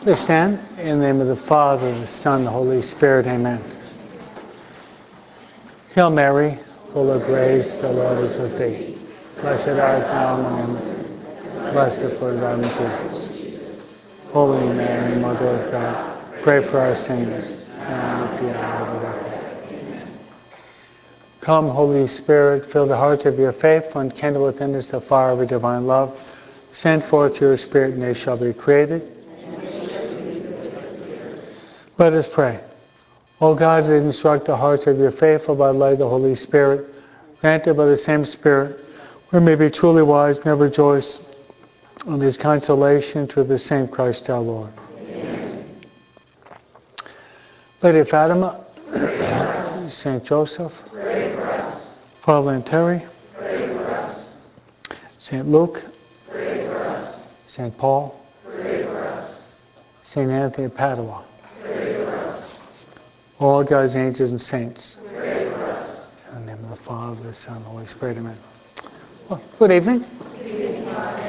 Please stand. In the name of the Father, the Son, the Holy Spirit. Amen. Hail Mary, full of grace, the Lord is with thee. Blessed art thou among women. Blessed the fruit of thy womb, Jesus. Holy Mary, Mother of God, pray for our sinners, now and at the hour of our death. Come, Holy Spirit, fill the hearts of your faithful and kindle within us the fire of your divine love. Send forth your Spirit, and they shall be created. Let us pray. O God, that instruct the hearts of your faithful by the light of the Holy Spirit, granted by the same Spirit, we may be truly wise and ever rejoice in his consolation through the same Christ our Lord. Amen. Lady of Fatima, St. Joseph, pray for us. Father and Terry, pray for us. St. Luke, pray for us. St. Paul, pray for us. St. Anthony of Padua, pray for us. All God's angels and saints, pray for us. In the name of the Father, the Son, and the Holy Spirit. Amen. Well, good evening. Good evening, Father.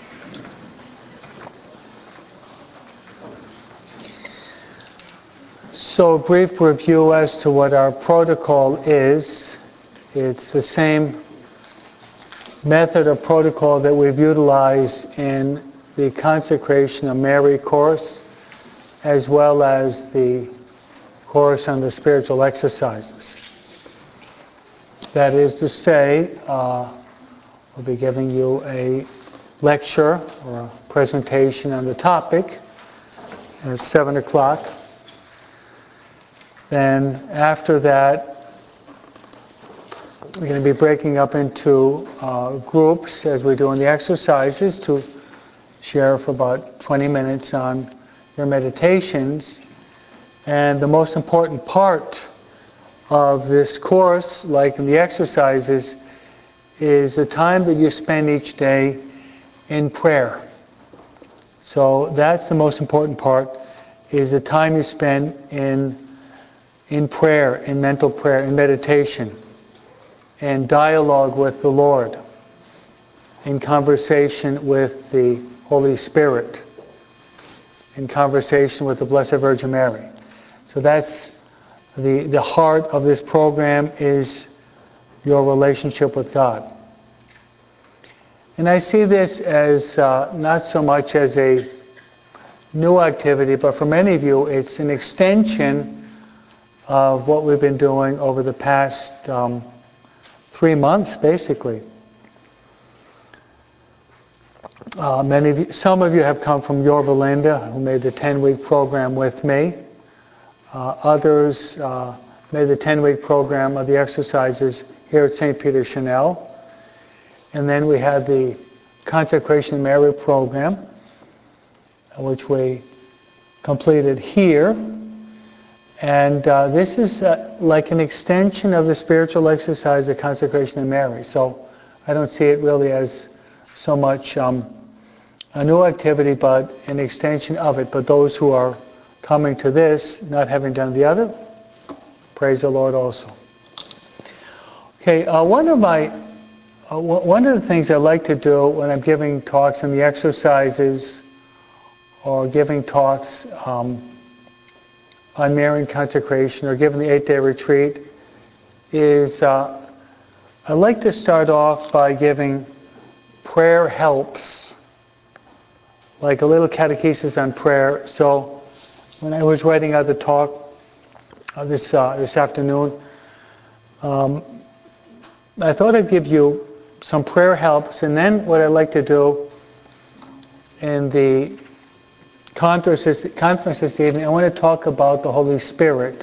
So, a brief review as to what our protocol is. It's the same method or protocol that we've utilized in the Consecration of Mary course, as well as the course on the spiritual exercises. That is to say, we'll be giving you a lecture or a presentation on the topic at 7 o'clock. Then after that, we're going to be breaking up into groups as we do in the exercises to share for about 20 minutes on your meditations. And the most important part of this course, like in the exercises, is the time that you spend each day in prayer. So that's the most important part, is the time you spend in prayer, in mental prayer, in meditation, in dialogue with the Lord, in conversation with the Holy Spirit, in conversation with the Blessed Virgin Mary. So that's the heart of this program, is your relationship with God. And I see this as not so much as a new activity, but for many of you it's an extension of what we've been doing over the past 3 months, basically. Some of you have come from Yorba Linda, who made the 10-week program with me. Others made the 10-week program of the exercises here at St. Peter Chanel. And then we had the Consecration of Mary program, which we completed here. And this is like an extension of the spiritual exercise of Consecration of Mary. So I don't see it really as so much a new activity, but an extension of it. But those who are coming to this, not having done the other, praise the Lord also. Okay, one of the things I like to do when I'm giving talks in the exercises or giving talks on Marian consecration or giving the 8-day retreat is I like to start off by giving prayer helps, like a little catechesis on prayer. So when I was writing out the talk this afternoon, I thought I'd give you some prayer helps, and then what I like to do in the conference this evening, I want to talk about the Holy Spirit,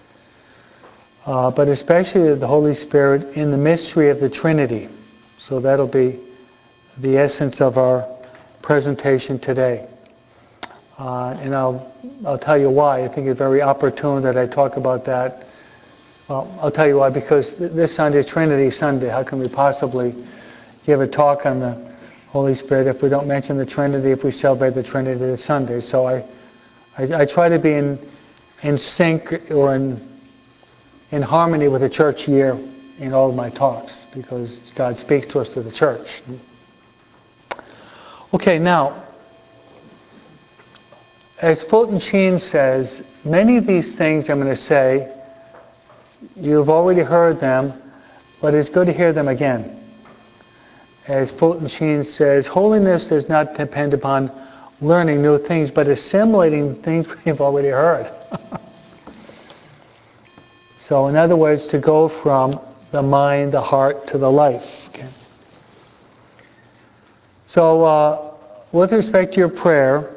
but especially the Holy Spirit in the mystery of the Trinity. So that'll be the essence of our presentation today. And I'll tell you why. I think it's very opportune that I talk about that. Well, I'll tell you why, because this Sunday is Trinity Sunday. How can we possibly give a talk on the Holy Spirit if we don't mention the Trinity, if we celebrate the Trinity this Sunday? So I try to be in sync or in harmony with the church year in all of my talks, because God speaks to us through the church. Okay, now, as Fulton Sheen says, many of these things I'm going to say, you've already heard them, but it's good to hear them again. As Fulton Sheen says, holiness does not depend upon learning new things, but assimilating things we've already heard. So in other words, to go from the mind, the heart, to the life. Okay? So with respect to your prayer,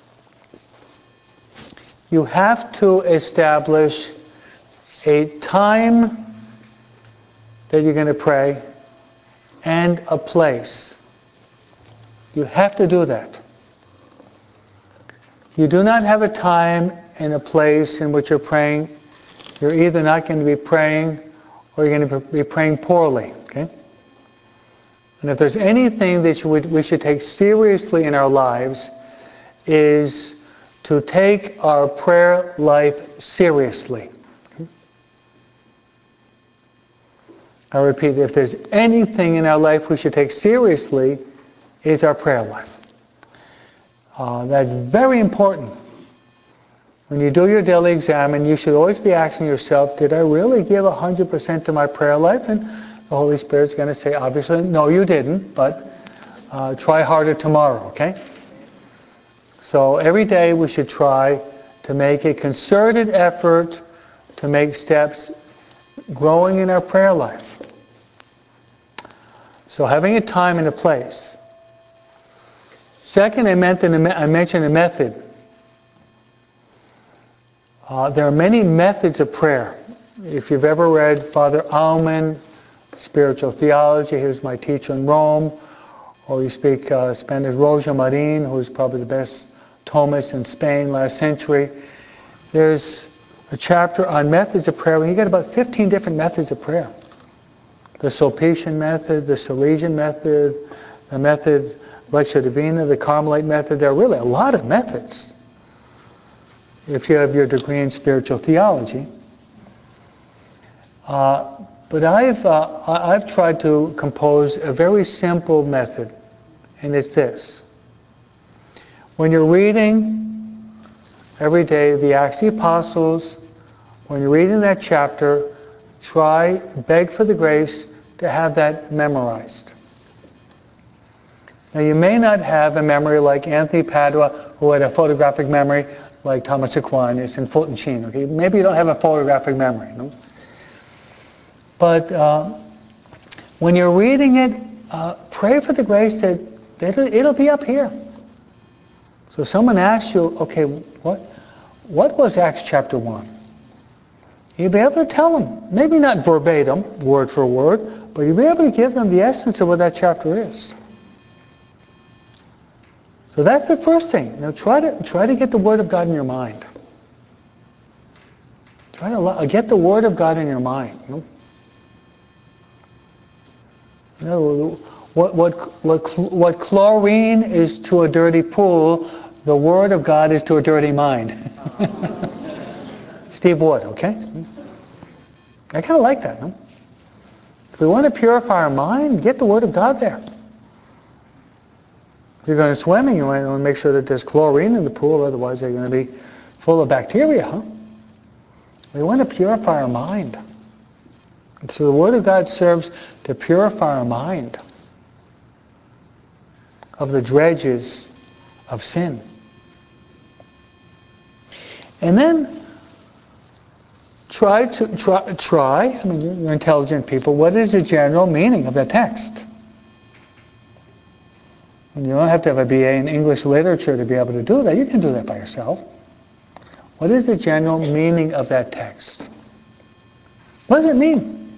you have to establish a time that you're going to pray and a place. You have to do that. You do not have a time and a place in which you're praying, you're either not going to be praying or you're going to be praying poorly. Okay? And if there's anything that we should take seriously in our lives, is to take our prayer life seriously. I repeat, if there's anything in our life we should take seriously, is our prayer life. That's very important. When you do your daily exam, and you should always be asking yourself, did I really give 100% to my prayer life? And the Holy Spirit's going to say, obviously, no, you didn't, but try harder tomorrow, okay? So every day we should try to make a concerted effort to make steps growing in our prayer life. So having a time and a place. Second, I mentioned a method. There are many methods of prayer. If you've ever read Father Aumann, Spiritual Theology, he was my teacher in Rome, or you speak Spanish, Roger Marin, who's probably the best Thomist in Spain last century. There's a chapter on methods of prayer, and you get about 15 different methods of prayer. The Sulpician method, the Salesian method, the method Lectio Divina, the Carmelite method. There are really a lot of methods if you have your degree in spiritual theology. But I've tried to compose a very simple method, and it's this. When you're reading every day the Acts of the Apostles, when you're reading that chapter, beg for the grace to have that memorized. Now you may not have a memory like Anthony Padua, who had a photographic memory like Thomas Aquinas and Fulton Sheen. Okay? Maybe you don't have a photographic memory. No? But when you're reading it, pray for the grace that it'll be up here. So someone asks you, okay, what was Acts chapter 1? You'll be able to tell them, maybe not verbatim, word for word, but you'll be able to give them the essence of what that chapter is. So that's the first thing. Now try to get the Word of God in your mind. Try to get the Word of God in your mind. You know, what chlorine is to a dirty pool, the Word of God is to a dirty mind. Steve Wood, okay? I kind of like that, no? If we want to purify our mind, get the Word of God there. If you're going swimming, you want to make sure that there's chlorine in the pool, otherwise they're going to be full of bacteria, huh? We want to purify our mind. And so the Word of God serves to purify our mind of the dredges of sin. And then try, I mean, you're intelligent people, what is the general meaning of the text? And you don't have to have a BA in English literature to be able to do that. You can do that by yourself. What is the general meaning of that text? What does it mean?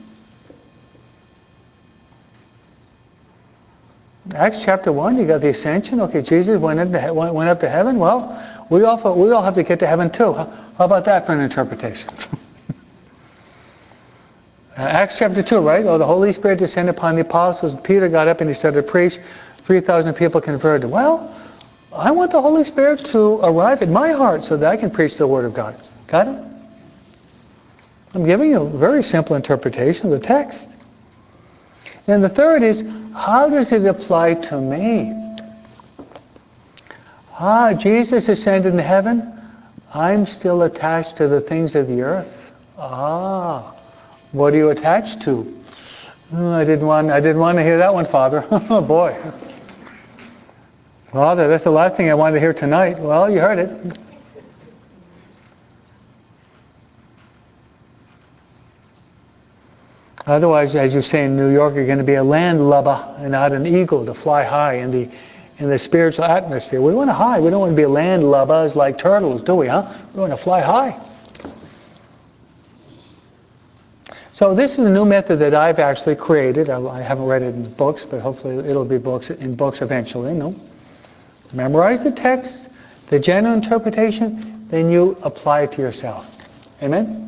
Acts chapter 1, you got the ascension. Okay, Jesus went up to heaven. Well, we all have to get to heaven too. How about that for an interpretation? Acts chapter 2, right? Oh, the Holy Spirit descended upon the apostles. Peter got up and he started to preach. 3,000 people converted. Well, I want the Holy Spirit to arrive at my heart so that I can preach the Word of God. Got it? I'm giving you a very simple interpretation of the text. And the third is, how does it apply to me? Jesus ascended into heaven. I'm still attached to the things of the earth. What are you attached to? I didn't want to hear that one, Father. Oh boy. Father, that's the last thing I wanted to hear tonight. Well, you heard it. Otherwise, as you say in New York, you're going to be a landlubber and not an eagle to fly high in the spiritual atmosphere. We want to high. We don't want to be landlubbers like turtles, do we, huh? We want to fly high. So this is a new method that I've actually created. I haven't read it in books, but hopefully it'll be in books eventually. No? Memorize the text, the general interpretation, then you apply it to yourself. Amen?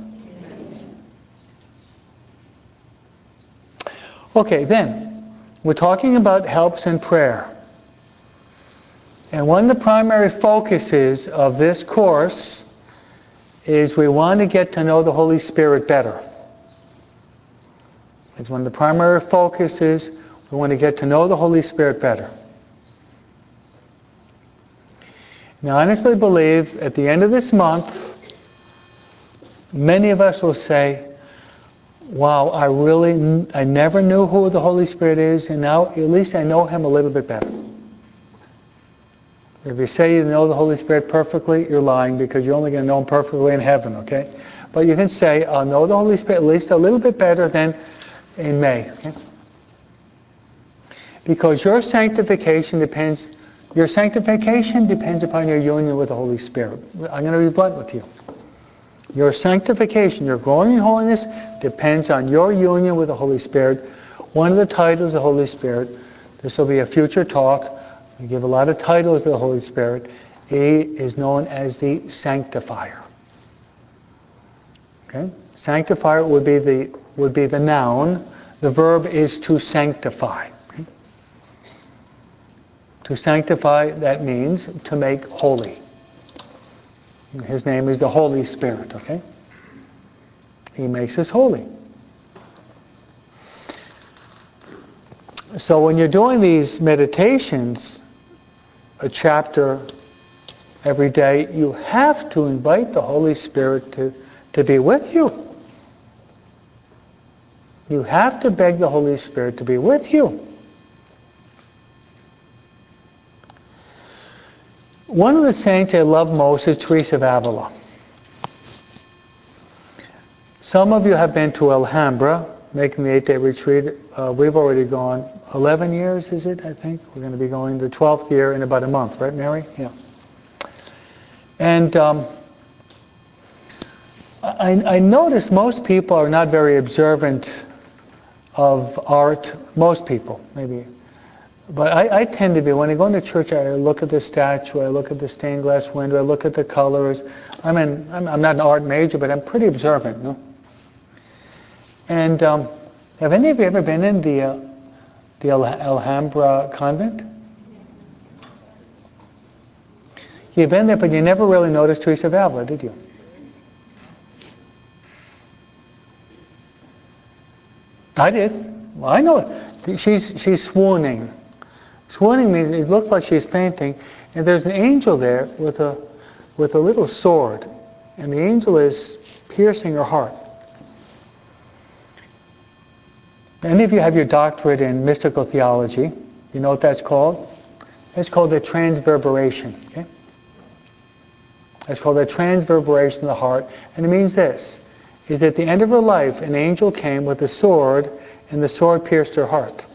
Okay, then, we're talking about helps in prayer. And one of the primary focuses of this course is we want to get to know the Holy Spirit better. It's one of the primary focuses. We want to get to know the Holy Spirit better. Now, I honestly believe at the end of this month, many of us will say, wow, I never knew who the Holy Spirit is, and now at least I know Him a little bit better. If you say you know the Holy Spirit perfectly, you're lying, because you're only going to know Him perfectly in heaven, okay? But you can say, I'll know the Holy Spirit at least a little bit better than in May. Okay? Because your sanctification depends upon your union with the Holy Spirit. I'm going to be blunt with you. Your sanctification, your growing in holiness, depends on your union with the Holy Spirit. One of the titles of the Holy Spirit, this will be a future talk, we give a lot of titles to the Holy Spirit. He is known as the sanctifier. Okay? Sanctifier would be the noun. The verb is to sanctify. Okay? To sanctify, that means to make holy. His name is the Holy Spirit, okay? He makes us holy. So when you're doing these meditations, a chapter every day, you have to invite the Holy Spirit to be with you. You have to beg the Holy Spirit to be with you. One of the saints I love most is Teresa of Avila. Some of you have been to Alhambra, making the 8-day retreat. We've already gone 11 years, is it, I think? We're going to be going the 12th year in about a month, right, Mary? Yeah. And I notice most people are not very observant of art. Most people, maybe. But I tend to be. When I go into church, I look at the statue, I look at the stained glass window, I look at the colors. I'm not an art major, but I'm pretty observant. No? And have any of you ever been in the Alhambra convent? You've been there, but you never really noticed Teresa of Avila, did you? I did. Well, I know it. She's swooning. Swooning means it looks like she's fainting, and there's an angel there with a little sword, and the angel is piercing her heart. Any of you have your doctorate in mystical theology? You know what that's called? It's called the transverberation. Okay? It's called the transverberation of the heart, and it means this: is at the end of her life, an angel came with a sword, and the sword pierced her heart.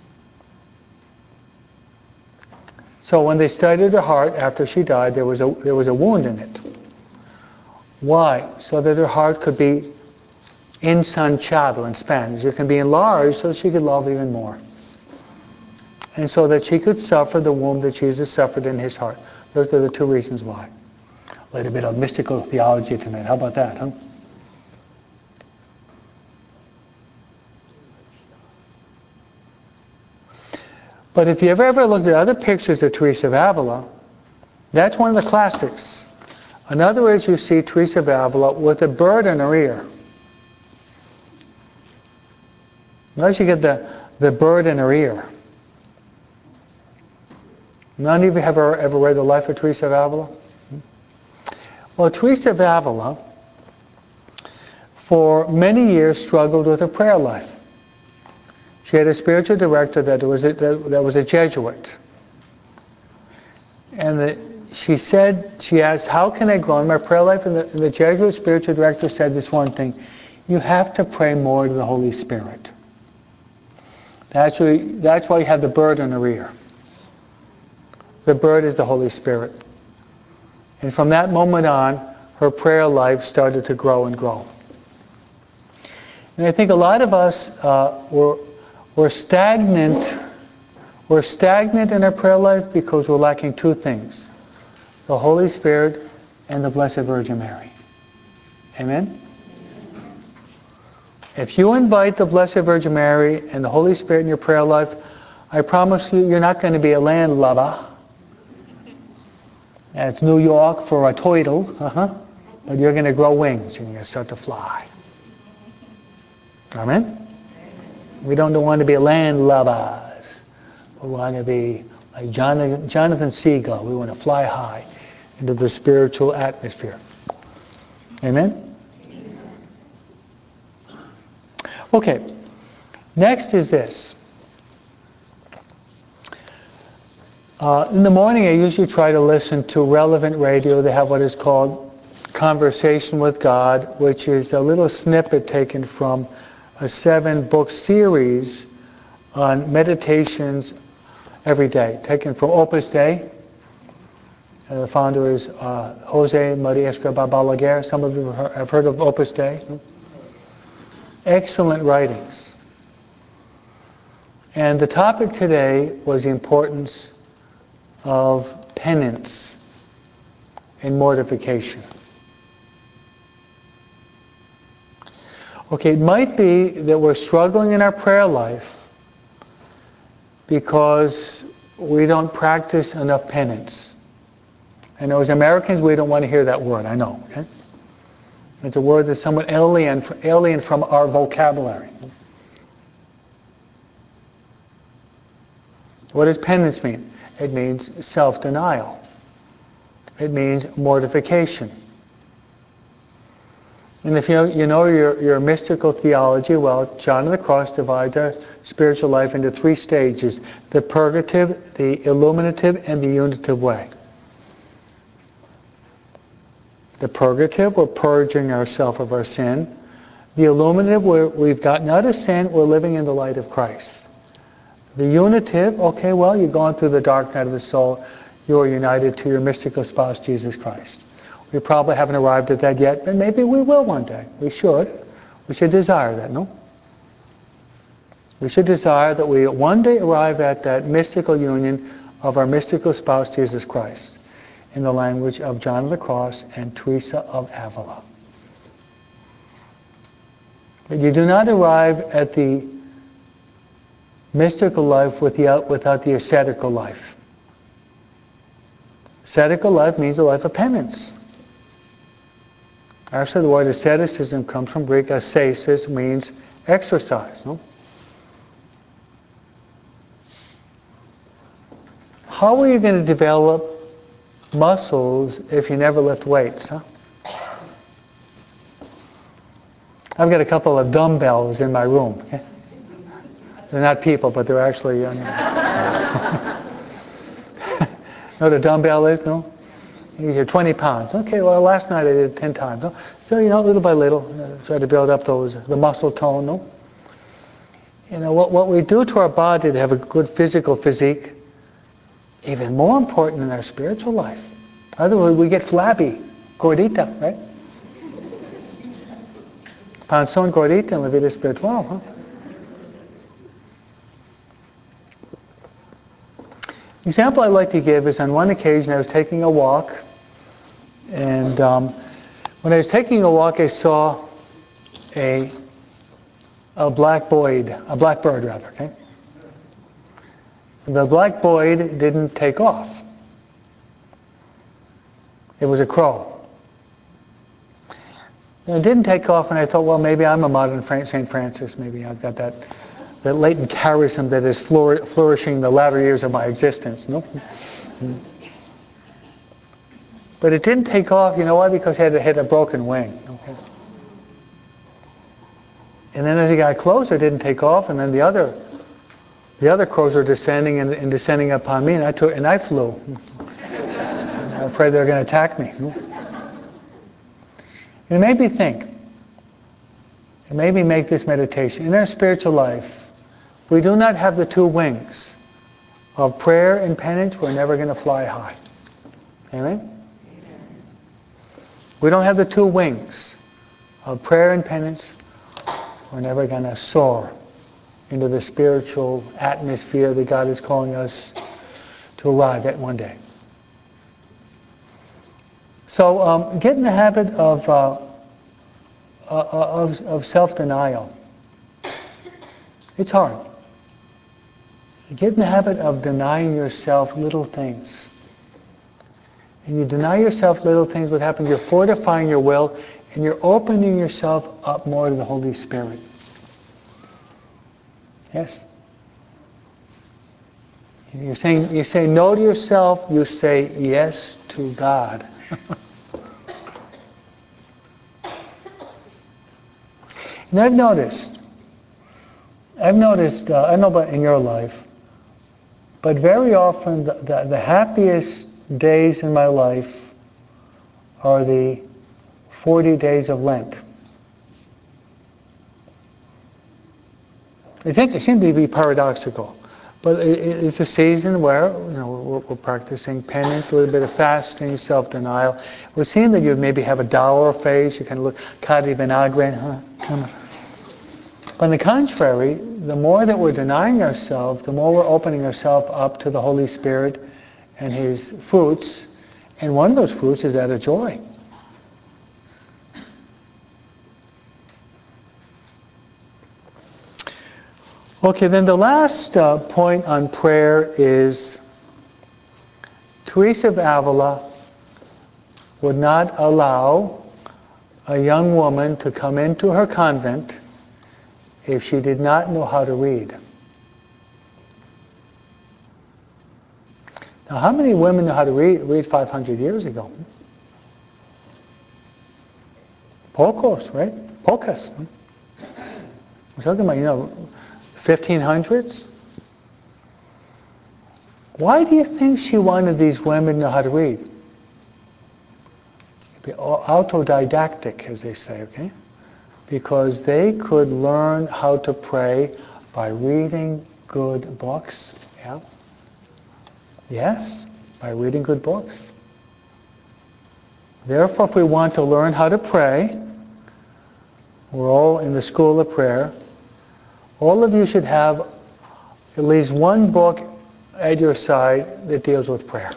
So when they studied her heart after she died, there was a wound in it. Why? So that her heart could be ensanchado in Spanish. It can be enlarged so she could love even more. And so that she could suffer the wound that Jesus suffered in his heart. Those are the two reasons why. A little bit of mystical theology tonight. How about that, huh? But if you ever looked at other pictures of Teresa of Avila, that's one of the classics. In other words, you see Teresa of Avila with a bird in her ear. Notice you get the bird in her ear. None of you have ever read the life of Teresa of Avila? Well, Teresa of Avila, for many years, struggled with her prayer life. She had a spiritual director that was a Jesuit. And she asked, how can I grow in my prayer life? And the Jesuit spiritual director said this one thing: you have to pray more to the Holy Spirit. That's why you have the bird in her ear. The bird is the Holy Spirit. And from that moment on, her prayer life started to grow and grow. And I think a lot of us we're stagnant. We're stagnant in our prayer life because we're lacking two things: the Holy Spirit and the Blessed Virgin Mary. Amen? If you invite the Blessed Virgin Mary and the Holy Spirit in your prayer life, I promise you, you're not going to be a landlubber. That's New York for a turtle, but you're going to grow wings and you're going to start to fly. Amen? We don't want to be landlubbers. We want to be like Jonathan Seagull. We want to fly high into the spiritual atmosphere. Amen? Okay. Next is this. In the morning I usually try to listen to relevant radio. They have what is called Conversation with God, which is a little snippet taken from a 7-book series on meditations every day, taken from Opus Dei. The founder is Jose Maria Escobar Balaguer. Some of you have heard of Opus Dei. Excellent writings. And the topic today was the importance of penance and mortification. Okay, it might be that we're struggling in our prayer life because we don't practice enough penance. I know as Americans we don't want to hear that word, I know. Okay? It's a word that's somewhat alien from our vocabulary. What does penance mean? It means self-denial. It means mortification. And if you know your mystical theology, well, John of the Cross divides our spiritual life into 3 stages: the purgative, the illuminative, and the unitive way. The purgative, we're purging ourselves of our sin. The illuminative, we've gotten out of sin, we're living in the light of Christ. The unitive, okay, well, you've gone through the dark night of the soul. You are united to your mystical spouse, Jesus Christ. We probably haven't arrived at that yet, but maybe we will one day. We should. We should desire that, no? We should desire that we one day arrive at that mystical union of our mystical spouse, Jesus Christ, in the language of John of the Cross and Teresa of Avila. But you do not arrive at the mystical life without the ascetical life. Ascetical life means a life of penance. Actually, the word asceticism comes from Greek. Ascesis means exercise. No? How are you going to develop muscles if you never lift weights? Huh? I've got a couple of dumbbells in my room. Okay? They're not people, but they're actually... know what a dumbbell is, no? You're 20 pounds. Okay, well, last night I did it 10 times. No? So, little by little, try to build up the muscle tone, no? What we do to our body to have a good physical physique, even more important in our spiritual life. Otherwise, we get flabby, gordita, right? Panzón gordita en la vida espiritual, huh? The example I like to give is on one occasion I was taking a walk, and when I was taking a walk I saw a blackbird. Okay? The blackbird didn't take off. It was a crow. And it didn't take off, and I thought, well, maybe I'm a modern St. Francis. Maybe I've got that latent charism that is flourishing the latter years of my existence. No? But it didn't take off, you know why? Because it had a broken wing. Okay. And then as he got closer, it didn't take off, and then the other crows were descending and descending upon me, and I flew. I'm afraid they were going to attack me. It made me think. It made me make this meditation. In our spiritual life, we do not have the two wings of prayer and penance, we're never going to fly high. Amen? We don't have the two wings of prayer and penance, we're never going to soar into the spiritual atmosphere that God is calling us to arrive at one day. So get in the habit of self-denial. It's hard. Get in the habit of denying yourself little things. And you deny yourself little things, what happens? You're fortifying your will, and you're opening yourself up more to the Holy Spirit. Yes? You say no to yourself, you say yes to God. And I've noticed, I don't know about in your life, but very often the happiest days in my life are the 40 days of Lent. It seems to be paradoxical, but it's a season where we're practicing penance, a little bit of fasting, self-denial. We're seeing that you maybe have a dour face, you kind of look cadi vinagre, But on the contrary, the more that we're denying ourselves, the more we're opening ourselves up to the Holy Spirit and His fruits, and one of those fruits is that of joy. Okay, then the last point on prayer is Teresa of Avila would not allow a young woman to come into her convent if she did not know how to read. Now, how many women know how to read 500 years ago? Pocos, right? Pocas. We're talking about, 1500s? Why do you think she wanted these women to know how to read? Be autodidactic, as they say, okay? Because they could learn how to pray by reading good books. Yeah? Yes, by reading good books. Therefore, if we want to learn how to pray, we're all in the school of prayer, all of you should have at least one book at your side that deals with prayer.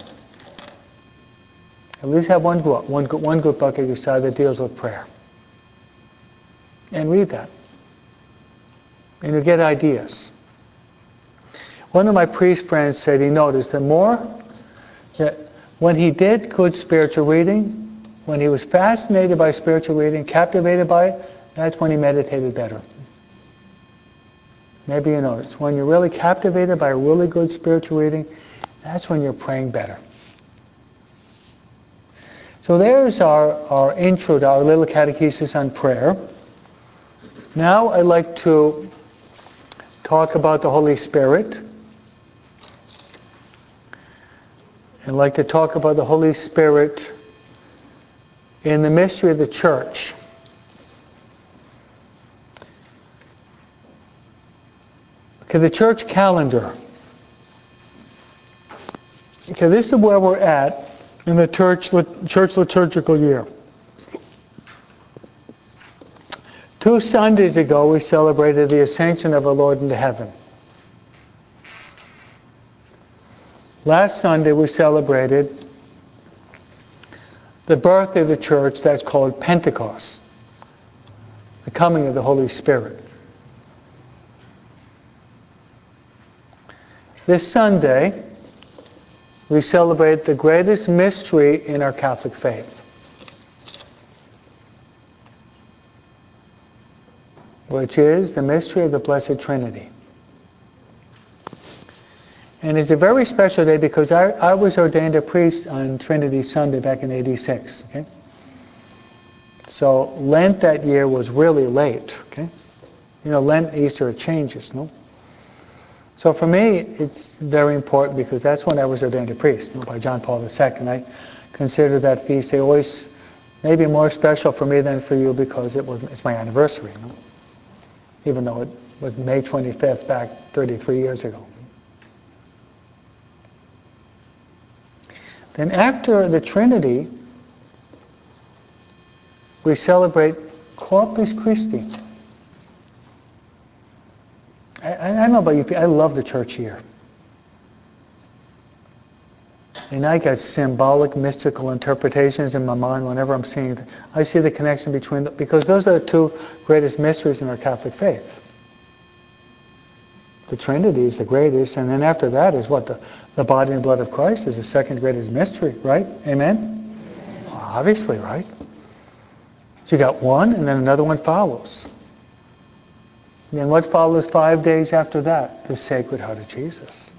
At least have one good book at your side that deals with prayer. And read that. And you'll get ideas. One of my priest friends said he noticed that when he did good spiritual reading, when he was fascinated by spiritual reading, captivated by it, that's when he meditated better. Maybe you notice. When you're really captivated by a really good spiritual reading, that's when you're praying better. So there's our intro to our little catechesis on prayer. Now I'd like to talk about the Holy Spirit. I'd like to talk about the Holy Spirit in the mystery of the Church. Okay, the church calendar. Okay, this is where we're at in the church liturgical year. 2 Sundays ago, we celebrated the ascension of our Lord into heaven. Last Sunday, we celebrated the birthday of the church that's called Pentecost, the coming of the Holy Spirit. This Sunday, we celebrate the greatest mystery in our Catholic faith, which is the mystery of the Blessed Trinity. And it's a very special day because I was ordained a priest on Trinity Sunday back in '86. Okay? So Lent that year was really late. Okay? You know, Lent, Easter, it changes, no? So for me, it's very important because that's when I was ordained a priest, by John Paul II. I consider that feast day always maybe more special for me than for you because it's my anniversary, no? Even though it was May 25th back 33 years ago. Then after the Trinity, we celebrate Corpus Christi. I don't know about you, I love the church year. And I get symbolic, mystical interpretations in my mind whenever I'm seeing it. I see the connection between them, because those are the two greatest mysteries in our Catholic faith. The Trinity is the greatest, and then after that is what? The body and blood of Christ is the second greatest mystery, right? Amen? Well, obviously, right? So you got one, and then another one follows. And then what follows 5 days after that? The Sacred Heart of Jesus.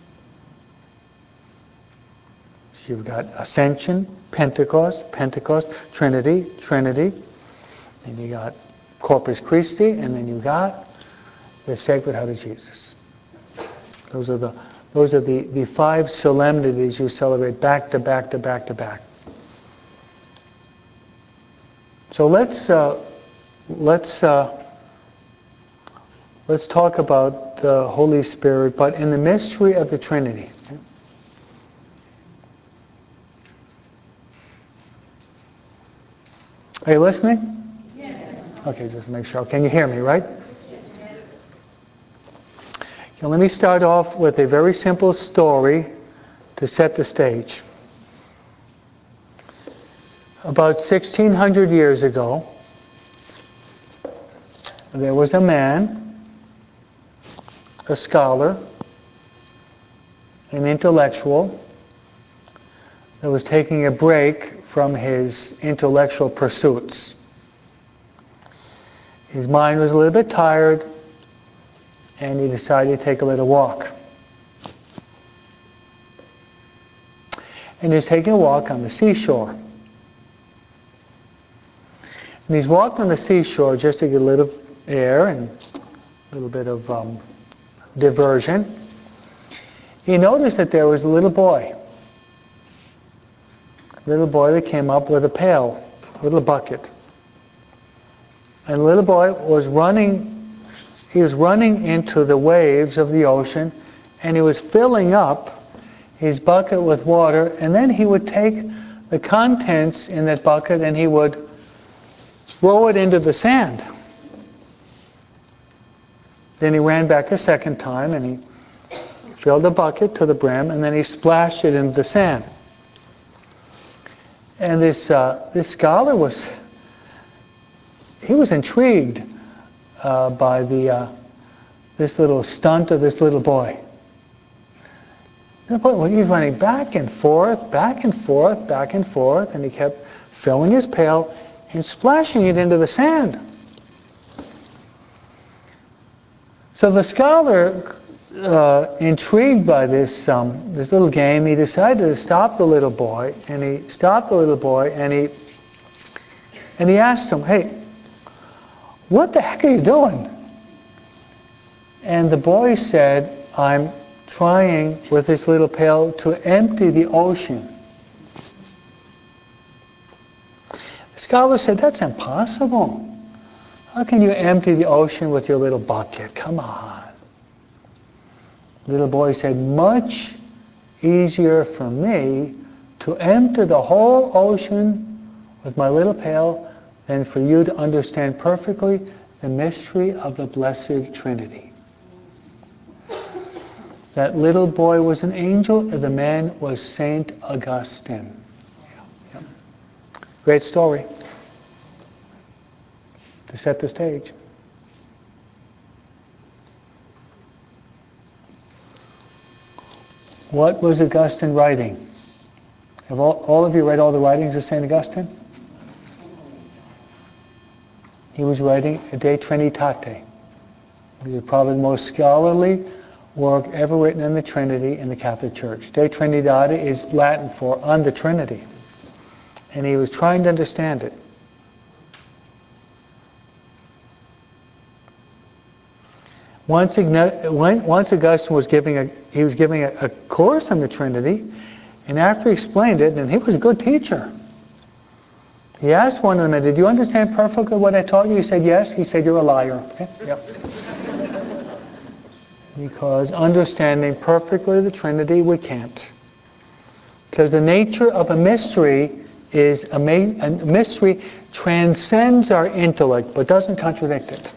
So you've got Ascension, Pentecost, Trinity, and you got Corpus Christi, and then you got the Sacred Heart of Jesus. Those are the five solemnities you celebrate back to back to back to back. So let's talk about the Holy Spirit, but in the mystery of the Trinity. Are you listening? Yes. Okay, just make sure. Can you hear me, right? Yes. Okay, let me start off with a very simple story to set the stage. About 1,600 years ago, there was a man, a scholar, an intellectual, that was taking a break from his intellectual pursuits. His mind was a little bit tired, and he decided to take a little walk. And he was taking a walk on the seashore. And he's walking on the seashore just to get a little air and a little bit of diversion. He noticed that there was a little boy that came up with a pail, a little bucket. And the little boy was running into the waves of the ocean, and he was filling up his bucket with water, and then he would take the contents in that bucket and he would throw it into the sand. Then he ran back a second time and he filled the bucket to the brim, and then he splashed it into the sand. And this scholar was intrigued by this little stunt of this little boy. He's running back and forth, back and forth, back and forth, and he kept filling his pail and splashing it into the sand. So the scholar, intrigued by this little game, he decided to stop the little boy, and he stopped the little boy, and he asked him, "Hey, what the heck are you doing?" And the boy said, "I'm trying with this little pail to empty the ocean." The scholar said, "That's impossible. How can you empty the ocean with your little bucket? Come on." The little boy said, "Much easier for me to empty the whole ocean with my little pail than for you to understand perfectly the mystery of the Blessed Trinity." That little boy was an angel, and the man was Saint Augustine. Yeah. Great story to set the stage. What was Augustine writing? Have all of you read all the writings of St. Augustine? He was writing De Trinitate. He was probably the most scholarly, work ever written on the Trinity in the Catholic Church. De Trinitate is Latin for on the Trinity. And he was trying to understand it. Once Augustine was giving a course on the Trinity, and after he explained it, and he was a good teacher, he asked one of them, "Did you understand perfectly what I taught you?" He said, "Yes." He said, "You're a liar." Okay? Yep. Because understanding perfectly the Trinity, we can't. Because the nature of a mystery is a mystery transcends our intellect, but doesn't contradict it.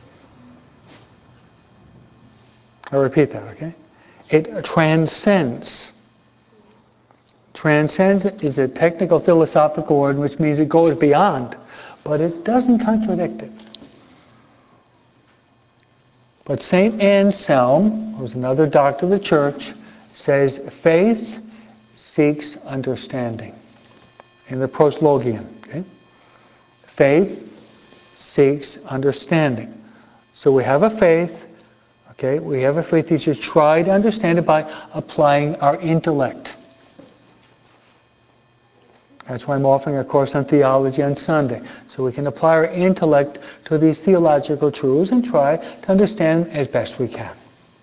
I repeat that, okay? It transcends. Transcends is a technical philosophical word which means it goes beyond, but it doesn't contradict it. But St. Anselm, who's another doctor of the Church, says faith seeks understanding. In the Proslogion, okay? Faith seeks understanding. So we have a faith. Okay, we have a faith that just try to understand it by applying our intellect. That's why I'm offering a course on theology on Sunday. So we can apply our intellect to these theological truths and try to understand as best we can.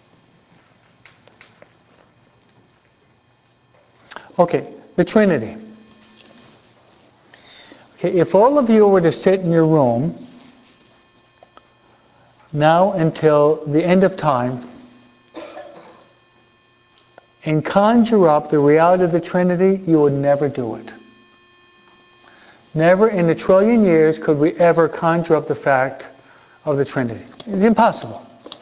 Okay, the Trinity. Okay, if all of you were to sit in your room now until the end of time and conjure up the reality of the Trinity, you would never do it. Never in a trillion years could we ever conjure up the fact of the Trinity. It's impossible.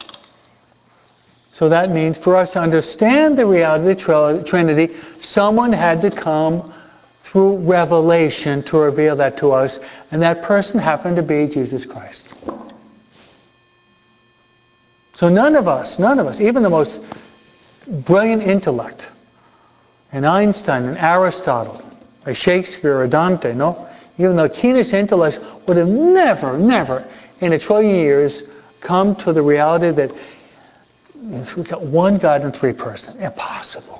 So that means for us to understand the reality of the Trinity, someone had to come through revelation to reveal that to us, and that person happened to be Jesus Christ. So none of us, even the most brilliant intellect, an Einstein, an Aristotle, a Shakespeare, a Dante, even the keenest intellects would have never in a trillion years come to the reality that we've got one God in three persons. Impossible.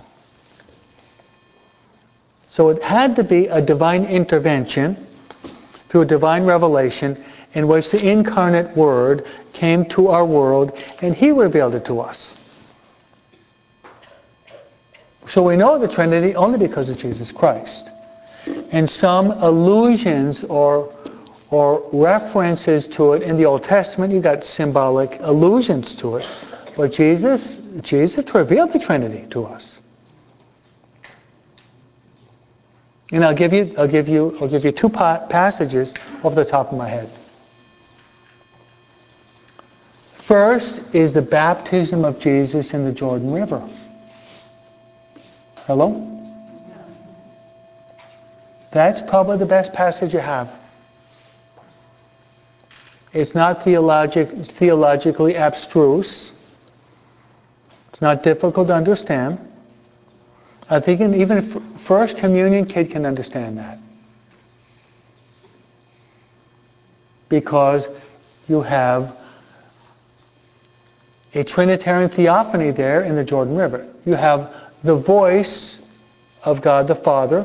So it had to be a divine intervention through a divine revelation in which the incarnate Word came to our world and He revealed it to us. So we know the Trinity only because of Jesus Christ. And some allusions or references to it in the Old Testament, you got symbolic allusions to it. But Jesus revealed the Trinity to us. And I'll give you two passages off the top of my head. First is the baptism of Jesus in the Jordan River. Hello? That's probably the best passage you have. It's not theologically abstruse. It's not difficult to understand. I think even a first communion kid can understand that. Because you have a Trinitarian theophany there in the Jordan River. You have the voice of God the Father.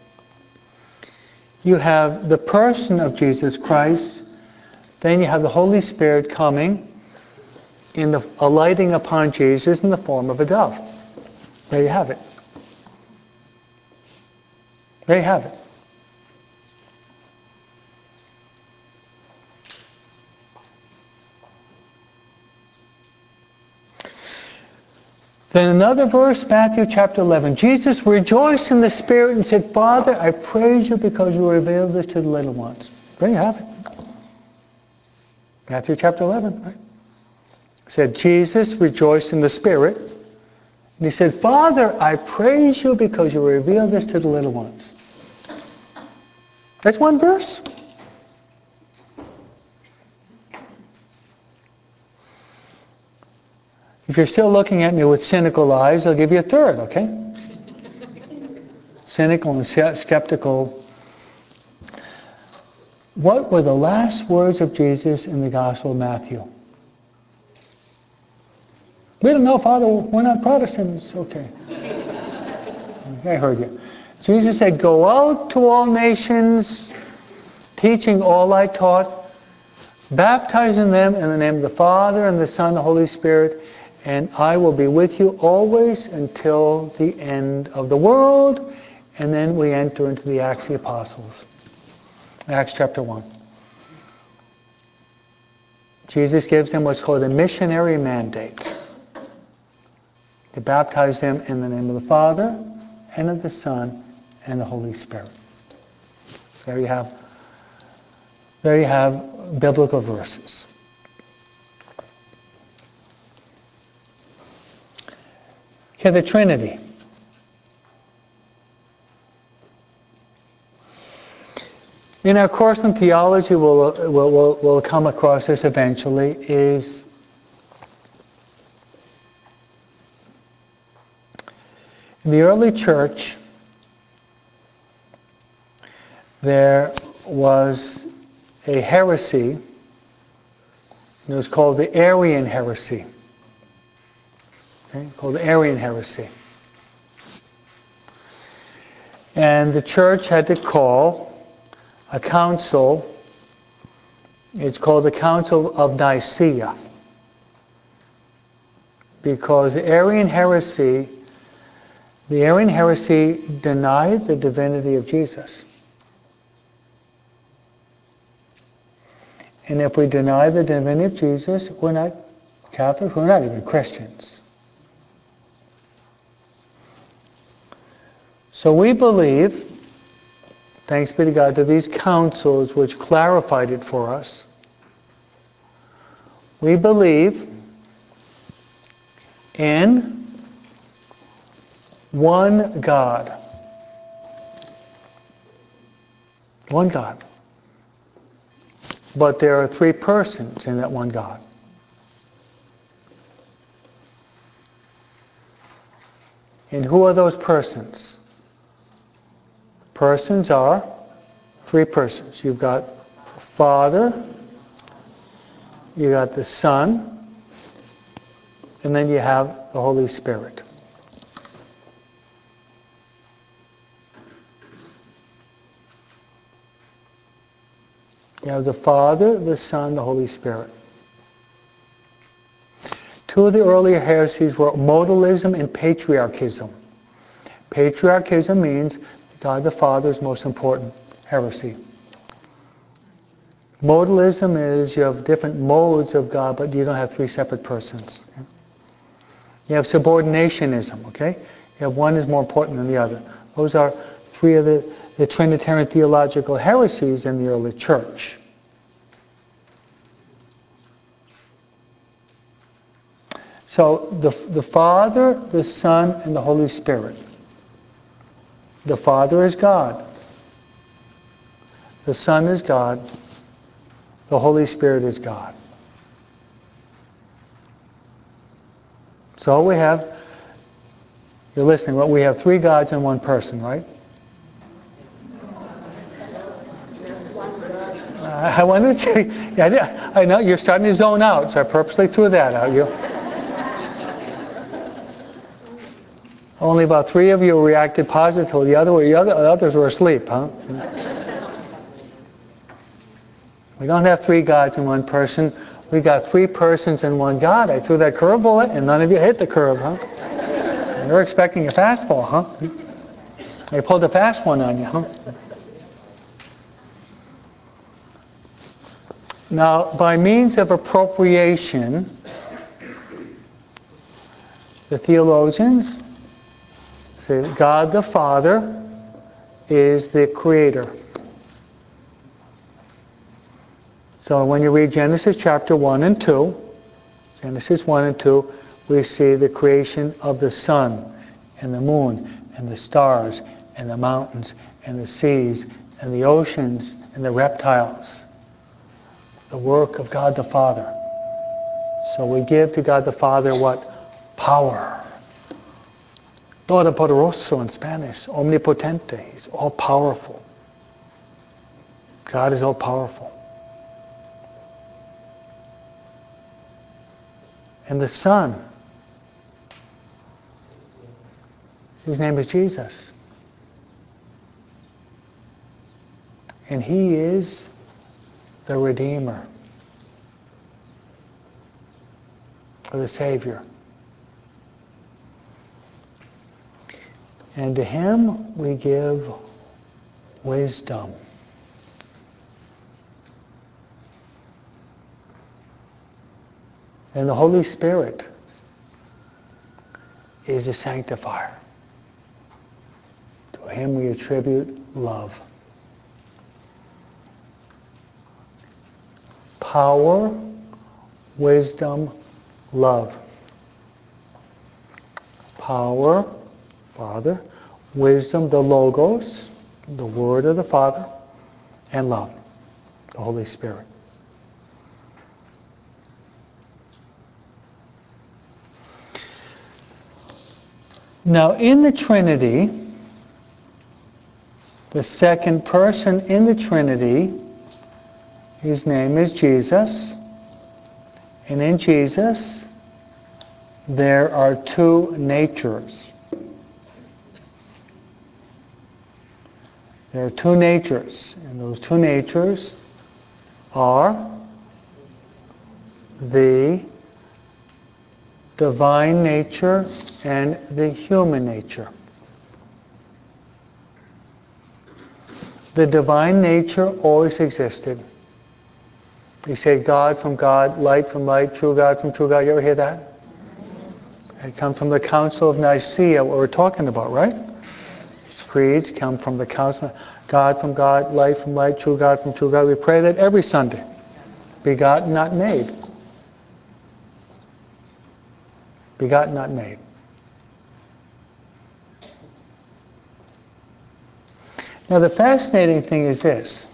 You have the person of Jesus Christ. Then you have the Holy Spirit coming alighting upon Jesus in the form of a dove. There you have it. There you have it. Then another verse, Matthew chapter 11. Jesus rejoiced in the Spirit and said, Father, I praise you because you revealed this to the little ones. There you have it. Matthew chapter 11, right? Said Jesus rejoiced in the Spirit. And he said, Father, I praise you because you revealed this to the little ones. That's one verse. If you're still looking at me with cynical eyes, I'll give you a third, okay? Cynical and skeptical. What were the last words of Jesus in the Gospel of Matthew? We don't know, Father, we're not Protestants. Okay. I heard you. Jesus said, go out to all nations, teaching all I taught, baptizing them in the name of the Father and the Son and the Holy Spirit, and I will be with you always until the end of the world. And then we enter into the Acts of the Apostles. Acts chapter 1. Jesus gives them what's called a missionary mandate. To baptize them in the name of the Father, and of the Son, and the Holy Spirit. There you have biblical verses. Okay, the Trinity. In our course in theology, we'll come across this eventually, is in the early church, there was a heresy. It was called the Arian heresy. Okay? Called the Arian heresy. And the church had to call a council. It's called the Council of Nicaea. Because the Arian heresy denied the divinity of Jesus. And if we deny the divinity of Jesus, we're not Catholics, we're not even Christians. So we believe, thanks be to God, to these councils which clarified it for us, we believe in one God. One God. But there are three persons in that one God. And who are those persons? Persons are three persons. You've got Father, you got the Son, and then you have the Holy Spirit. You have the Father, the Son, the Holy Spirit. Two of the earlier heresies were modalism and patriarchism. Patriarchism means God the Father is most important heresy. Modalism is you have different modes of God, but you don't have three separate persons. You have subordinationism, okay? You have one is more important than the other. Those are three of the Trinitarian theological heresies in the early church. So the Father, the Son, and the Holy Spirit. The Father is God. The Son is God. The Holy Spirit is God. So we have, you're listening, well, we have three gods in one person, right? I wanted to, yeah, I know you're starting to zone out, so I purposely threw that out. Only about three of you reacted positively. The others were asleep, huh? We don't have three gods in one person. We got three persons in one God. I threw that curveball, and none of you hit the curve, huh? You're expecting a fastball, huh? I pulled a fast one on you, huh? Now, by means of appropriation, the theologians say that God the Father is the Creator. So when you read Genesis chapter 1 and 2, Genesis 1 and 2, we see the creation of the sun and the moon and the stars and the mountains and the seas and the oceans and the reptiles. The work of God the Father. So we give to God the Father what? Power. Todopoderoso in Spanish. Omnipotente. He's all-powerful. God is all-powerful. And the Son His name is Jesus. And He is the Redeemer, or the Savior. And to Him we give wisdom. And the Holy Spirit is a sanctifier. To Him we attribute love. Power, wisdom, love. Power, Father. Wisdom, the Logos, the Word of the Father. And love, the Holy Spirit. Now in the Trinity, the second person in the Trinity, His name is Jesus. And in Jesus, there are two natures. There are two natures. And those two natures are the divine nature and the human nature. The divine nature always existed. You say God from God, light from light, true God from true God. You ever hear that? It comes from the Council of Nicaea, what we're talking about, right? These creeds come from the Council. God from God, light from light, true God from true God. We pray that every Sunday. Begotten, not made. Begotten, not made. Now the fascinating thing is this.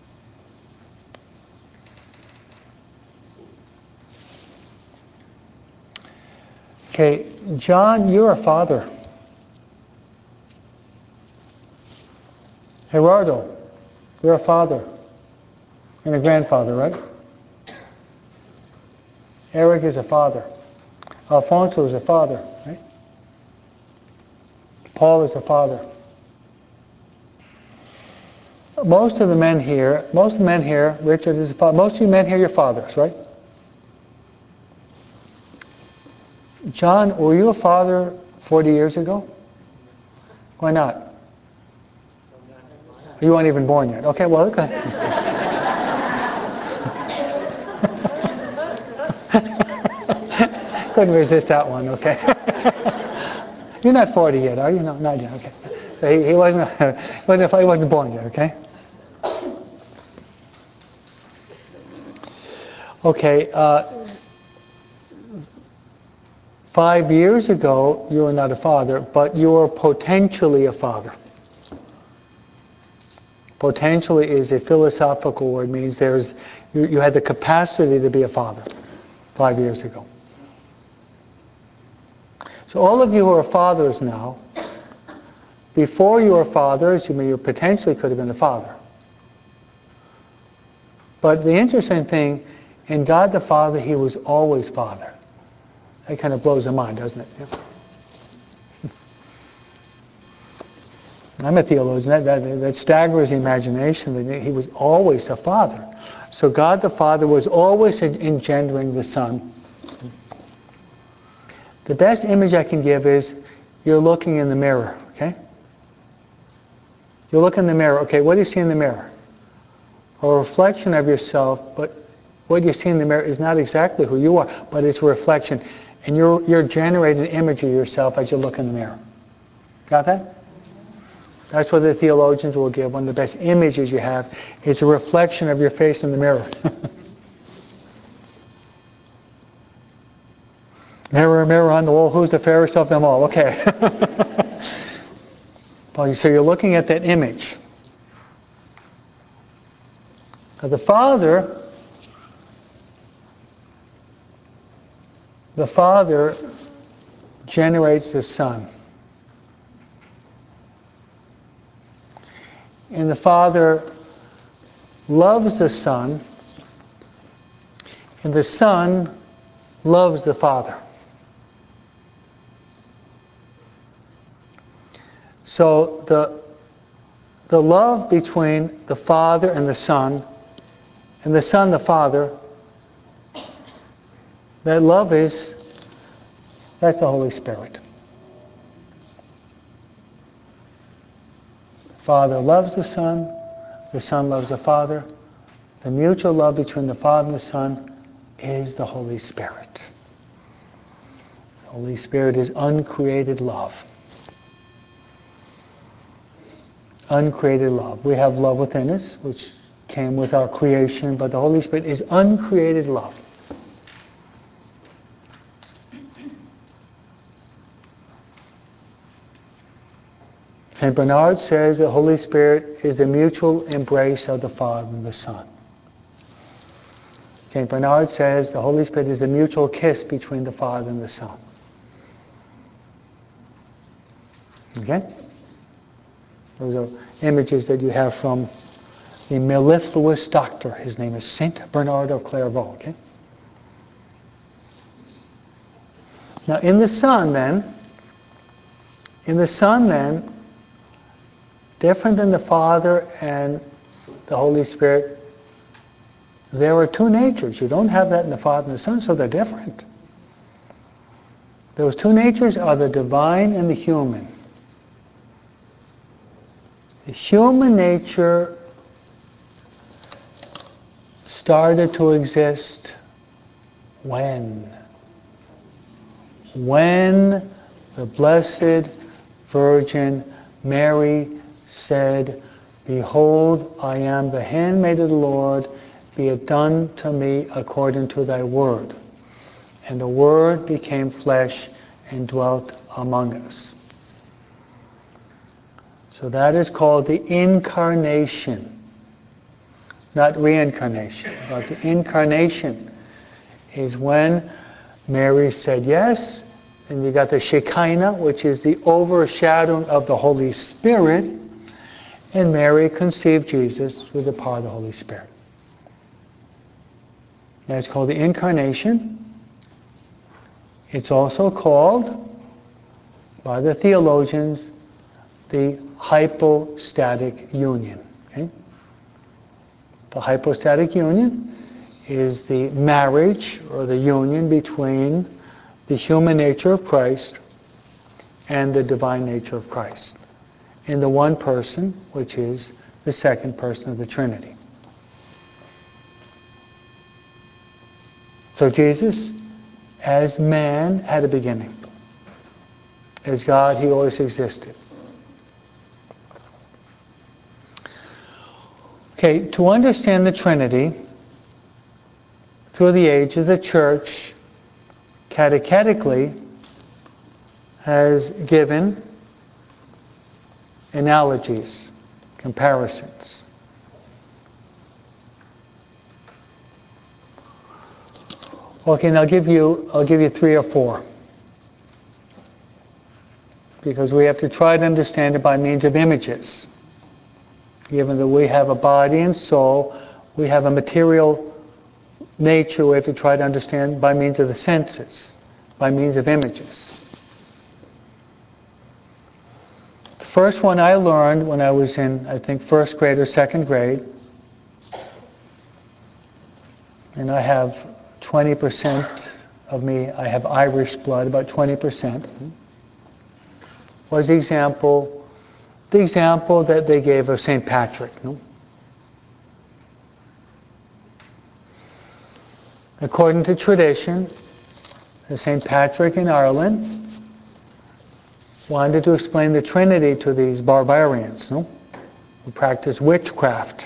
Okay, John, you're a father. Gerardo, you're a father and a grandfather, right? Eric is a father. Alfonso is a father, right? Paul is a father. Most of the men here, Richard is a father. Most of you men here, you're fathers, right? John, were you a father 40 years ago? Why not? You weren't even born yet. Okay, well, okay. Couldn't resist that one, okay. You're not 40 yet, are you? No, not yet, okay. So he wasn't born yet, okay? Okay, 5 years ago, you were not a father, but you were potentially a father. Potentially is a philosophical word, means you had the capacity to be a father 5 years ago. So all of you who are fathers now, before you were fathers, you potentially could have been a father. But the interesting thing, in God the Father, He was always Father. That kind of blows the mind, doesn't it? Yeah. I'm a theologian. That staggers the imagination that He was always a Father. So God the Father was always engendering the Son. The best image I can give is you're looking in the mirror, okay? You look in the mirror, okay, what do you see in the mirror? A reflection of yourself, but what you see in the mirror is not exactly who you are, but it's a reflection. And you're generating an image of yourself as you look in the mirror. Got that? That's what the theologians will give. One of the best images you have is a reflection of your face in the mirror. Mirror, mirror on the wall, who's the fairest of them all? Okay. Well, so you're looking at that image. Now the Father generates the Son. And the Father loves the Son, and the Son loves the Father. So the love between the Father and the Son the Father, that love that's the Holy Spirit. The Father loves the Son loves the Father. The mutual love between the Father and the Son is the Holy Spirit. The Holy Spirit is uncreated love. Uncreated love. We have love within us, which came with our creation, but the Holy Spirit is uncreated love. St. Bernard says the Holy Spirit is the mutual embrace of the Father and the Son. St. Bernard says the Holy Spirit is the mutual kiss between the Father and the Son. Okay? Those are images that you have from the mellifluous doctor. His name is Saint Bernard of Clairvaux. Okay? Now in the Son then, different than the Father and the Holy Spirit, there are two natures. You don't have that in the Father and the Son, so they're different. Those two natures are the divine and the human. The human nature started to exist when the Blessed Virgin Mary said, "Behold, I am the handmaid of the Lord, be it done to me according to thy word." And the Word became flesh and dwelt among us. So that is called the incarnation. Not reincarnation, but the incarnation is when Mary said yes, and you got the Shekinah, which is the overshadowing of the Holy Spirit, and Mary conceived Jesus through the power of the Holy Spirit. That's called the incarnation. It's also called, by the theologians, the hypostatic union. Okay? The hypostatic union is the marriage or the union between the human nature of Christ and the divine nature of Christ in the one person, which is the second person of the Trinity. So Jesus, as man, had a beginning. As God, he always existed. Okay, to understand the Trinity, through the ages, the Church, catechetically, has given analogies, comparisons. Okay, and I'll give you 3 or 4. Because we have to try to understand it by means of images. Given that we have a body and soul, we have a material nature we have to try to understand by means of the senses, by means of images. The first one I learned when I was in, I think, first grade or second grade, and I have 20% of me, I have Irish blood, about 20%, was the example that they gave of St. Patrick. No? According to tradition, St. Patrick in Ireland wanted to explain the Trinity to these barbarians, no? Who practiced witchcraft.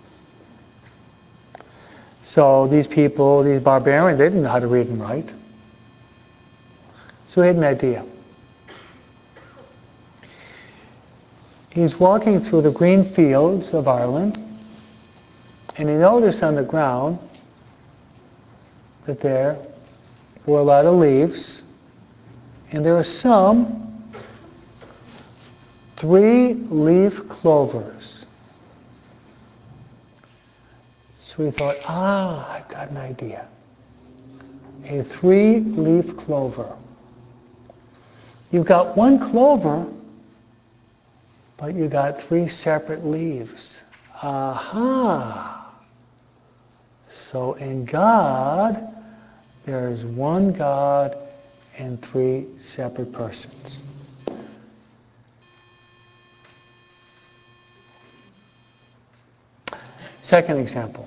So these people, these barbarians, they didn't know how to read and write. So he had an idea. He's walking through the green fields of Ireland, and he noticed on the ground that there were a lot of leaves, and there were some 3-leaf clovers. So he thought, I've got an idea. A 3-leaf clover. You've got one clover, but you got 3 separate leaves. Aha! So in God, there's one God and 3 separate persons. Second example.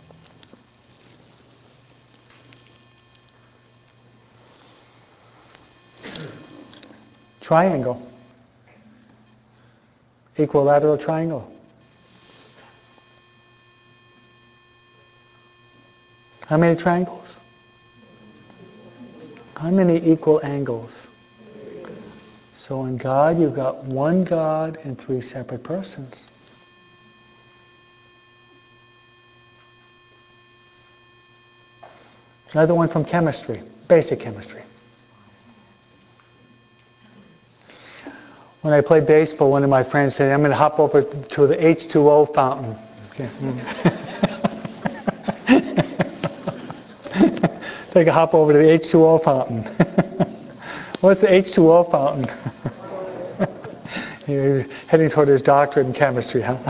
Triangle. Equilateral triangle. How many triangles? How many equal angles? So in God, you've got one God and 3 separate persons. Another one from chemistry, basic chemistry. When I played baseball, one of my friends said, I'm going to hop over to the H2O fountain. Okay. Take a hop over to the H2O fountain. What's the H2O fountain? He was heading toward his doctorate in chemistry, huh?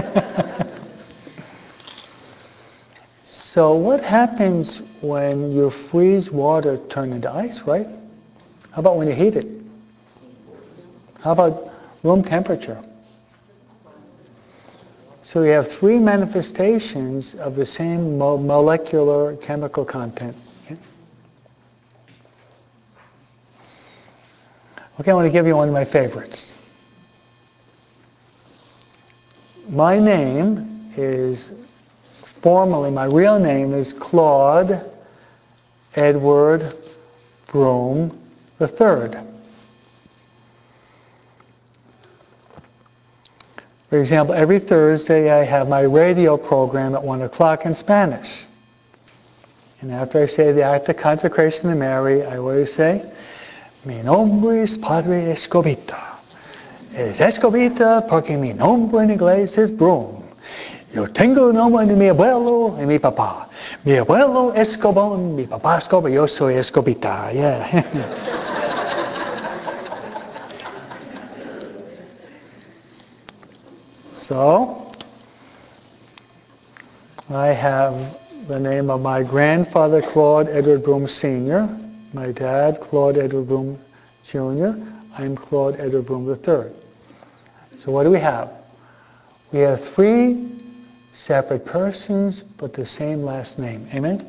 So what happens when you freeze water turn into ice, right? How about when you heat it? How about room temperature? So we have 3 manifestations of the same molecular chemical content. Okay, I want to give you one of my favorites. My name is, formally, my real name is Claude Edward Broom III. For example, every Thursday I have my radio program at 1 o'clock in Spanish. And after I say the act of consecration to Mary, I always say, Mi nombre es Padre Escobita. Es Escobita porque mi nombre en inglés es Broom. Yo tengo el nombre de mi abuelo y mi papá. Mi abuelo Escobón, mi papá Escobar, yo soy Escobita. Yeah. So, I have the name of my grandfather, Claude Edward Broom Sr., my dad, Claude Edward Broom Jr., I'm Claude Edward Broom III. So what do we have? We have 3 separate persons, but the same last name. Amen?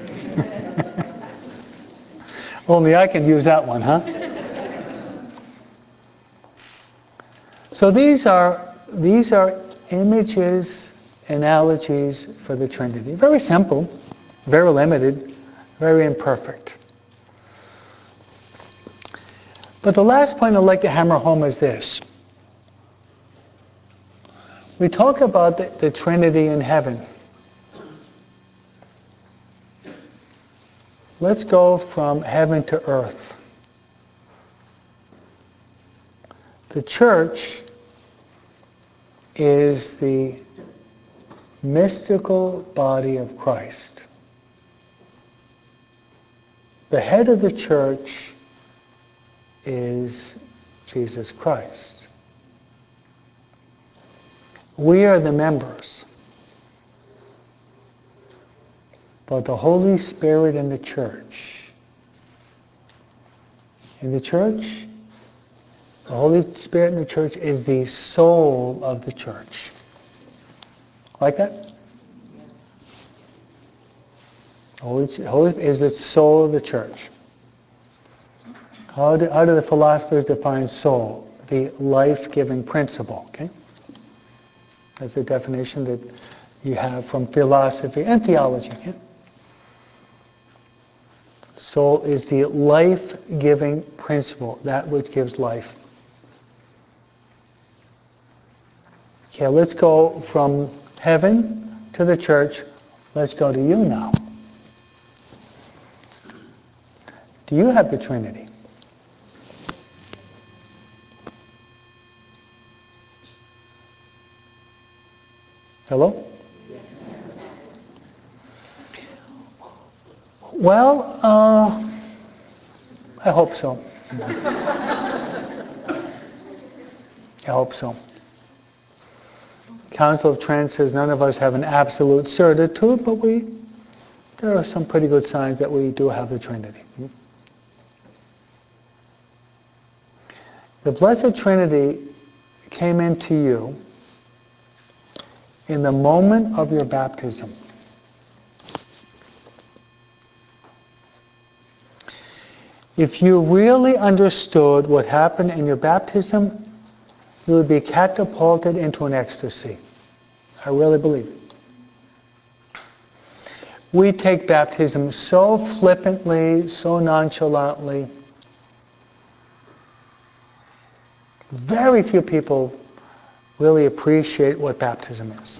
Only I can use that one, huh? So these are images, analogies for the Trinity. Very simple, very limited, very imperfect. But the last point I'd like to hammer home is this. We talk about the Trinity in heaven. Let's go from heaven to earth. The church is the mystical body of Christ. The head of the church is Jesus Christ. We are the members. But the Holy Spirit in the church. In the church, the Holy Spirit in the church is the soul of the church. Like that? Holy is the soul of the church. How do the philosophers define soul? The life-giving principle. Okay? That's a definition that you have from philosophy and theology. Okay? Soul is the life-giving principle, that which gives life. Okay, let's go from heaven to the church. Let's go to you now. Do you have the Trinity? Hello? Well, I hope so. I hope so. Council of Trent says none of us have an absolute certitude, but there are some pretty good signs that we do have the Trinity. The Blessed Trinity came into you in the moment of your baptism. If you really understood what happened in your baptism, you would be catapulted into an ecstasy. I really believe it. We take baptism so flippantly, so nonchalantly. Very few people really appreciate what baptism is.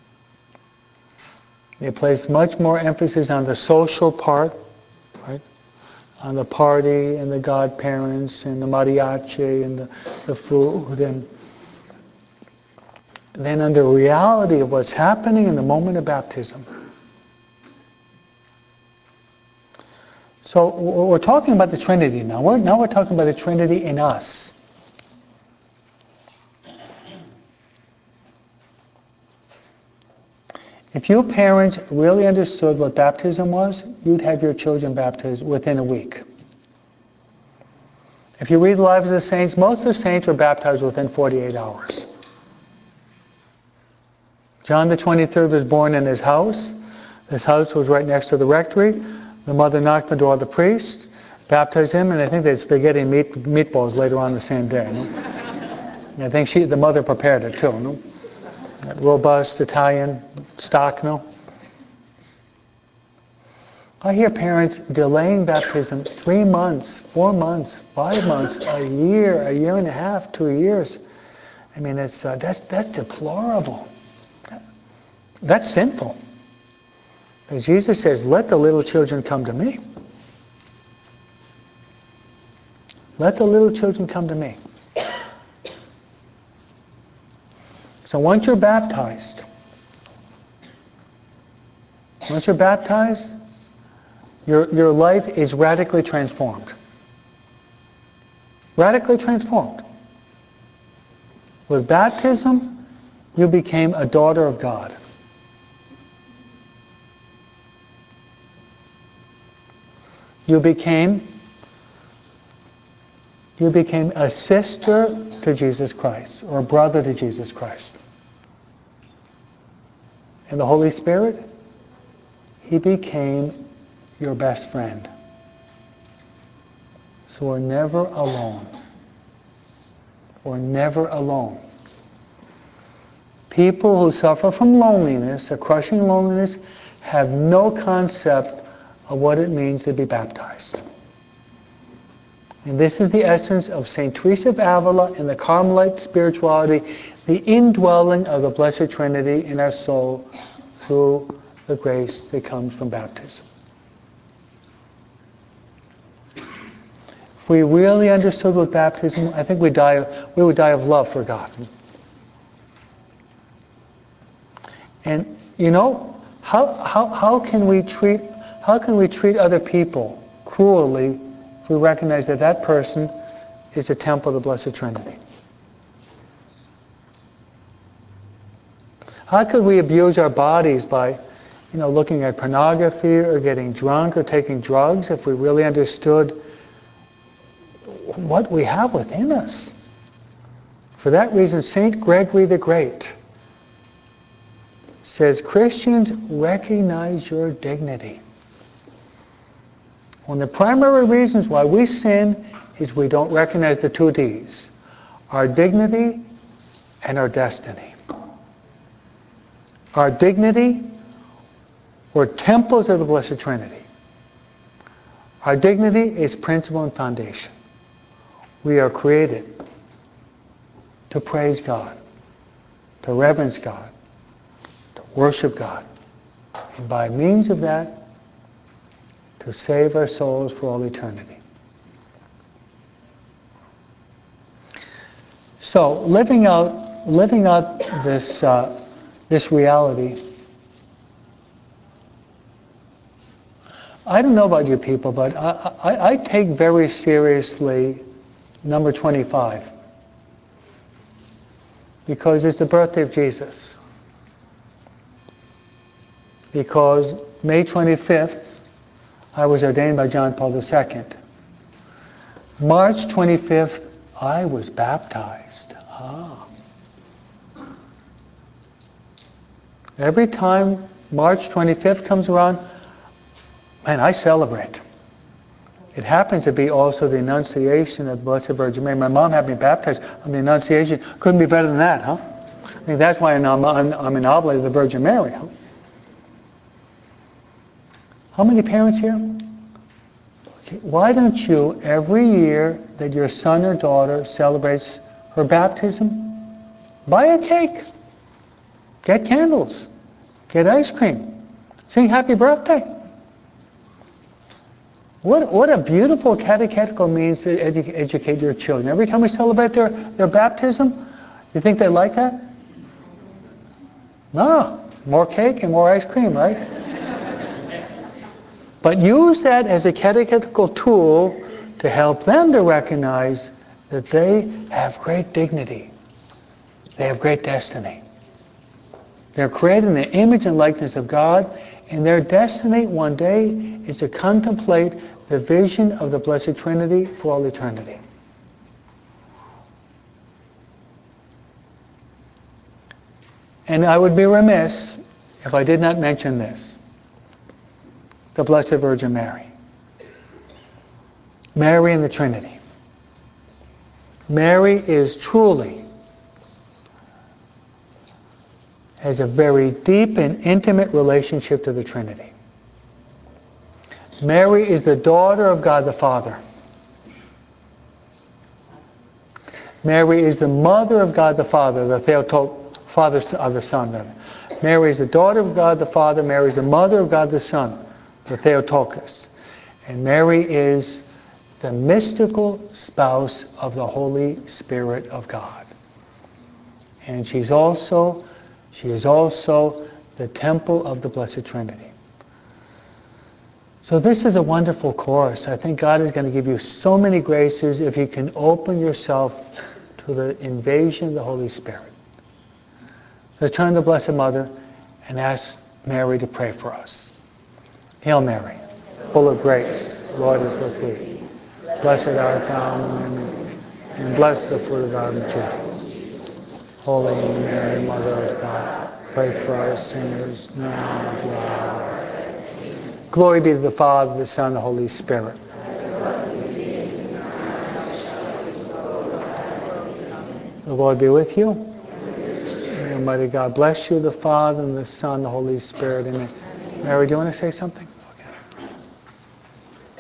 They place much more emphasis on the social part, right? On the party and the godparents and the mariachi and the food, and then on the reality of what's happening in the moment of baptism. So we're talking about the Trinity now. Now we're talking about the Trinity in us. If your parents really understood what baptism was, you'd have your children baptized within a week. If you read the lives of the saints, most of the saints were baptized within 48 hours. John the 23rd was born in his house. His house was right next to the rectory. The mother knocked on the door of the priest, baptized him, and I think they had spaghetti and meatballs later on the same day. No? And I think the mother prepared it too. No? That robust Italian stock, no? I hear parents delaying baptism 3 months, 4 months, 5 months, a year and a half, 2 years. I mean, that's deplorable. That's sinful. As Jesus says, let the little children come to me. Let the little children come to me. So once you're baptized, your life is radically transformed. Radically transformed. With baptism, you became a daughter of God. You became a sister to Jesus Christ, or a brother to Jesus Christ. And the Holy Spirit, He became your best friend. So we're never alone. We're never alone. People who suffer from loneliness, a crushing loneliness, have no concept of what it means to be baptized. And this is the essence of St. Teresa of Avila and the Carmelite spirituality, the indwelling of the Blessed Trinity in our soul through the grace that comes from baptism. If we really understood what baptism, I think we would die of love for God. And you know, how can we treat other people cruelly if we recognize that that person is a temple of the Blessed Trinity? How could we abuse our bodies by, looking at pornography or getting drunk or taking drugs if we really understood what we have within us? For that reason, St. Gregory the Great says, Christians, recognize your dignity. One of the primary reasons why we sin is we don't recognize the 2 Ds, our dignity and our destiny. Our dignity, we're temples of the Blessed Trinity. Our dignity is principle and foundation. We are created to praise God, to reverence God, to worship God, and by means of that, to save our souls for all eternity. So, living out this reality, I don't know about you people, but I take very seriously number 25, because it's the birthday of Jesus. because May 25th, I was ordained by John Paul II. March 25th, I was baptized. Every time March 25th comes around, man, I celebrate. It happens to be also the Annunciation of the Blessed Virgin Mary. My mom had me baptized on the Annunciation. Couldn't be better than that, huh? I think that's why I'm an oblate of the Virgin Mary, huh? How many parents here? Okay, why don't you, every year that your son or daughter celebrates her baptism, buy a cake, get candles, get ice cream, sing happy birthday. What a beautiful catechetical means to educate your children. Every time we celebrate their baptism, you think they like that? No, more cake and more ice cream, right? But use that as a catechetical tool to help them to recognize that they have great dignity. They have great destiny. They're created in the image and likeness of God, and their destiny one day is to contemplate the vision of the Blessed Trinity for all eternity. And I would be remiss if I did not mention this. The Blessed Virgin Mary. Mary and the Trinity. Mary is truly, has a very deep and intimate relationship to the Trinity. Mary is the daughter of God the Father. Mary is the mother of God the Father, the Father of the Son. Mary is the daughter of God the Father. Mary is the mother of God the Son, the Theotokos. And Mary is the mystical spouse of the Holy Spirit of God. And she is also the temple of the Blessed Trinity. So this is a wonderful course. I think God is going to give you so many graces if you can open yourself to the invasion of the Holy Spirit. So turn to the Blessed Mother and ask Mary to pray for us. Hail Mary, full of grace, the Lord is with thee. Blessed art thou among women, and blessed the fruit of thy womb, Jesus. Holy Mary, Mother of God, pray for us sinners, now and at the hour. Glory be to the Father, the Son, and the Holy Spirit. The Lord be with you. May Almighty God bless you, the Father, and the Son, and the Holy Spirit. Amen. Mary, do you want to say something?